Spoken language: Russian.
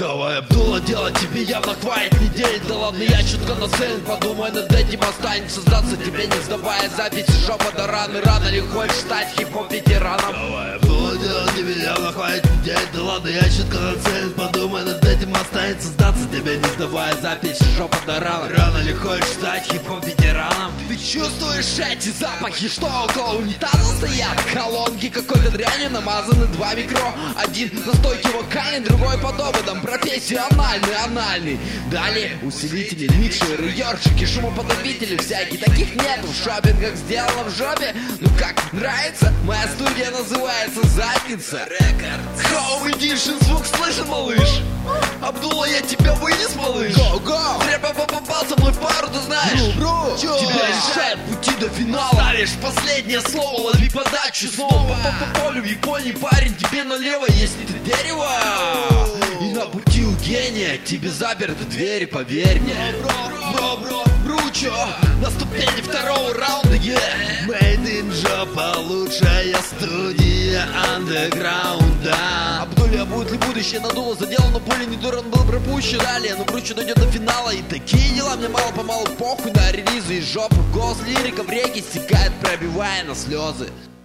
Давай, Абдулла, делать тебе явно хватит недель. Да ладно, я чутко нацелен, подумай над этим, останется сдаться тебе, не сдавая записи. Жопа до раны, рано ли хочешь стать хип-хоп ветераном? Давай, Абдулла, делать тебе явно хватит недель. Да ладно, я чутко нацелен, подумай над этим, останется сдаться тебе, не сдавая записи. Жопа до раны, рано ли хочешь стать хип-хоп ветераном? Ты чувствуешь эти запахи, что около унитаза стоят? Колонки какой-то дрянью намазаны, два микро. Один на стойке вокальный, другой под ободом, профессиональный, анальный. Далее усилители, микшеры, ёршики, шумоподавители всякие. Таких нету в шопингах, сделано в жопе. Ну как, нравится? Моя студия называется Задница Home Edition, звук слышен, малыш? Абдулла, я тебя вынес, малыш? Го-го! Зря попал со мной в пару, ты знаешь? Тебя решает пути до финала. Ставишь последнее слово, лови подачу снова. По полю в Японии, парень, тебе налево, если ты дерево. И на пути у гения тебе заперты двери, поверь мне. Бручо, на ступени второго раунда, Made in жопа, лучшая студия андеграунда. Абдулля, будет ли будущее? Надуло, задело, но пуля не дуран был пропущен. Далее, но Бручо дойдет до финала. И такие дела, мне мало-помалу похуй на релизы. Из жопы голос лирика в реки стекает, пробивая на слезы.